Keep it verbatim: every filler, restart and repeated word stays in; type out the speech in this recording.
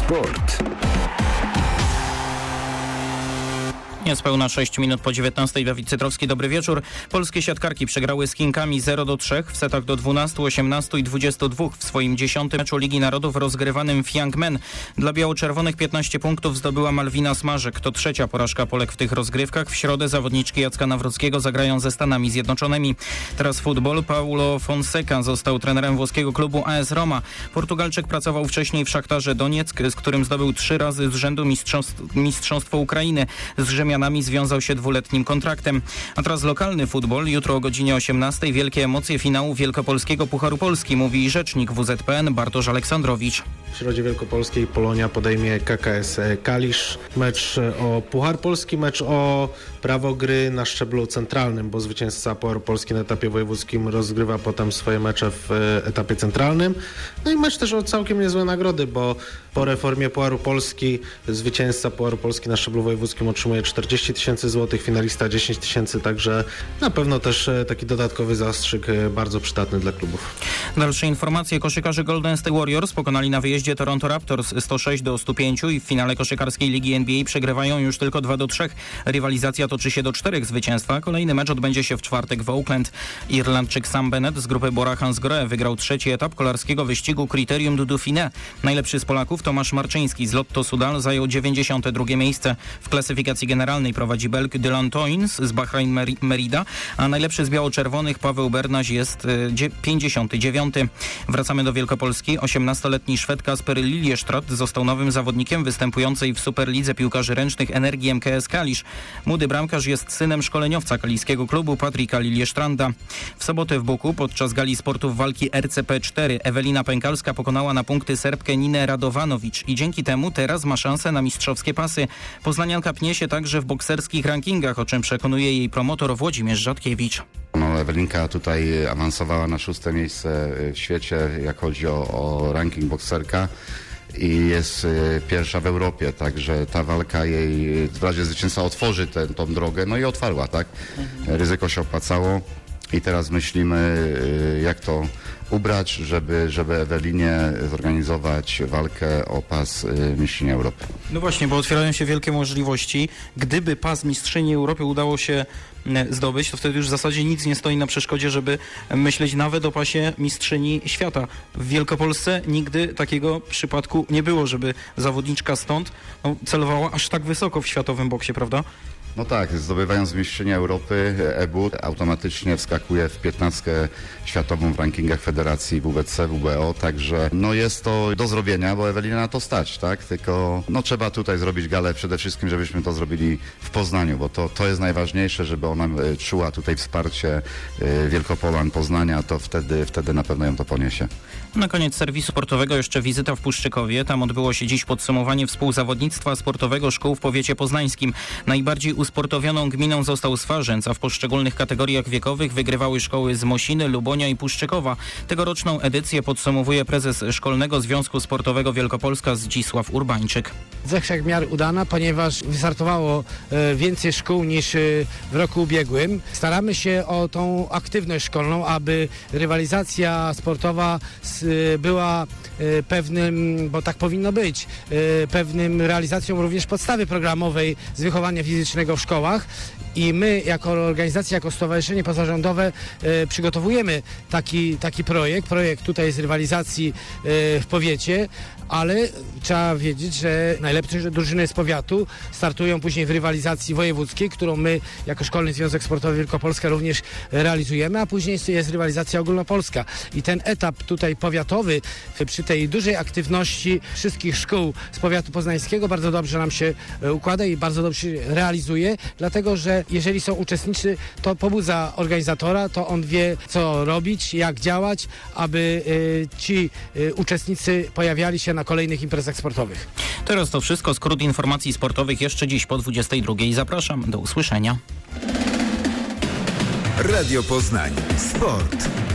Sport. Niespełna sześć minut po dziewiętnastej. Dawid Cytrowski, dobry wieczór. Polskie siatkarki przegrały z Chinkami zero do trzech w setach do dwunastu, osiemnastu i dwudziestu dwóch w swoim dziesiątym meczu Ligi Narodów rozgrywanym w Yangmen. Dla biało-czerwonych piętnaście punktów zdobyła Malwina Smarzek. To trzecia porażka Polek w tych rozgrywkach. W środę zawodniczki Jacka Nawrockiego zagrają ze Stanami Zjednoczonymi. Teraz futbol. Paulo Fonseca został trenerem włoskiego klubu A S Roma. Portugalczyk pracował wcześniej w Szachtarze Donieck, z którym zdobył trzy razy z rzędu mistrzostw, mistrzostwo Ukrainy. Z Rzymianami związał się dwuletnim kontraktem. A teraz lokalny futbol. Jutro o godzinie osiemnastej wielkie emocje finału Wielkopolskiego Pucharu Polski, mówi rzecznik W Z P N Bartosz Aleksandrowicz. W Środzie Wielkopolskiej Polonia podejmie K K S Kalisz. Mecz o Puchar Polski, mecz o prawo gry na szczeblu centralnym, bo zwycięzca Pucharu Polski na etapie wojewódzkim rozgrywa potem swoje mecze w etapie centralnym. No i mecz też o całkiem niezłe nagrody, bo po reformie Pucharu Polski zwycięzca Pucharu Polski na szczeblu wojewódzkim otrzymuje czterdzieści tysięcy złotych, finalista dziesięć tysięcy, także na pewno też taki dodatkowy zastrzyk bardzo przydatny dla klubów. Dalsze informacje. Koszykarze Golden State Warriors pokonali na wyjeździe Toronto Raptors sto sześć do stu pięciu i w finale koszykarskiej Ligi N B A przegrywają już tylko dwa do trzech. Rywalizacja toczy się do czterech zwycięstwa. Kolejny mecz odbędzie się w czwartek w Oakland. Irlandczyk Sam Bennett z grupy Bora Hansgrohe wygrał trzeci etap kolarskiego wyścigu Criterium du Dauphiné. Najlepszy z Polaków Tomasz Marczyński z Lotto Soudal zajął dziewięćdziesiąte drugie miejsce. W klasyfikacji generalnej prowadzi Belg Dylan Toyns z Bahrain Merida, a najlepszy z biało-czerwonych Paweł Bernaś jest pięćdziesiąty dziewiąty. Wracamy do Wielkopolski. osiemnastoletni Szwed Kasper Liljestrand został nowym zawodnikiem występującej w Superlidze Piłkarzy Ręcznych Energii M K S Kalisz. Młody bramkarz jest synem szkoleniowca kaliskiego klubu Patryka Liljestranda. W sobotę w Buku podczas gali sportów walki R C P cztery Ewelina Pękalska pokonała na punkty Serbkę Ninę Radowanowicz i dzięki temu teraz ma szansę na mistrzowskie pasy. Poznanianka pnie się także w bokserskich rankingach, o czym przekonuje jej promotor Włodzimierz Rzadkiewicz. No, Ewelinka tutaj awansowała na szóste miejsce w świecie, jak chodzi o, o ranking bokserka i jest y, pierwsza w Europie, także ta walka jej w razie zwycięstwa otworzy tę tą drogę, no i otwarła, tak? Mhm. Ryzyko się opłacało i teraz myślimy, y, jak to ubrać, żeby, żeby Ewelinie zorganizować walkę o pas y, mistrzyni Europy. No właśnie, bo otwierają się wielkie możliwości. Gdyby pas mistrzyni Europy udało się zdobyć, to wtedy już w zasadzie nic nie stoi na przeszkodzie, żeby myśleć nawet o pasie mistrzyni świata. W Wielkopolsce nigdy takiego przypadku nie było, żeby zawodniczka stąd no, celowała aż tak wysoko w światowym boksie, prawda? No tak, zdobywając mistrzynię Europy, E B U automatycznie wskakuje w piętnastkę światową w rankingach Federacji W B C, W B O, także no jest to do zrobienia, bo Ewelina na to stać, tak? Tylko no trzeba tutaj zrobić galę przede wszystkim, żebyśmy to zrobili w Poznaniu, bo to, to jest najważniejsze, żeby ona czuła tutaj wsparcie y, Wielkopolan, Poznania, to wtedy, wtedy na pewno ją to poniesie. Na koniec serwisu sportowego jeszcze wizyta w Puszczykowie. Tam odbyło się dziś podsumowanie współzawodnictwa sportowego szkół w powiecie poznańskim. Najbardziej usportowioną gminą został Swarzędz, a w poszczególnych kategoriach wiekowych wygrywały szkoły z Mosiny, Lubonia i Puszczykowa. Tegoroczną edycję podsumowuje prezes Szkolnego Związku Sportowego Wielkopolska Zdzisław Urbańczyk. Ze wszech miar udana, ponieważ wystartowało e, więcej szkół niż e, w roku ubiegłym. Staramy się o tą aktywność szkolną, aby rywalizacja sportowa s, e, była e, pewnym, bo tak powinno być, e, pewnym realizacją również podstawy programowej z wychowania fizycznego w szkołach. I my jako organizacja, jako stowarzyszenie pozarządowe e, przygotowujemy taki, taki projekt. Projekt tutaj z rywalizacji e, w powiecie, ale trzeba wiedzieć, że najlepsze drużyny z powiatu startują później w rywalizacji wojewódzkiej, którą my jako Szkolny Związek Sportowy Wielkopolska również realizujemy, a później jest rywalizacja ogólnopolska. I ten etap tutaj powiatowy przy tej dużej aktywności wszystkich szkół z powiatu poznańskiego bardzo dobrze nam się układa i bardzo dobrze się realizuje, dlatego że jeżeli są uczestnicy, to pobudza organizatora, to on wie, co robić, jak działać, aby y, ci y, uczestnicy pojawiali się na kolejnych imprezach sportowych. Teraz to wszystko. Skrót informacji sportowych jeszcze dziś po dwudziestej drugiej. Zapraszam. Do usłyszenia. Radio Poznań. Sport.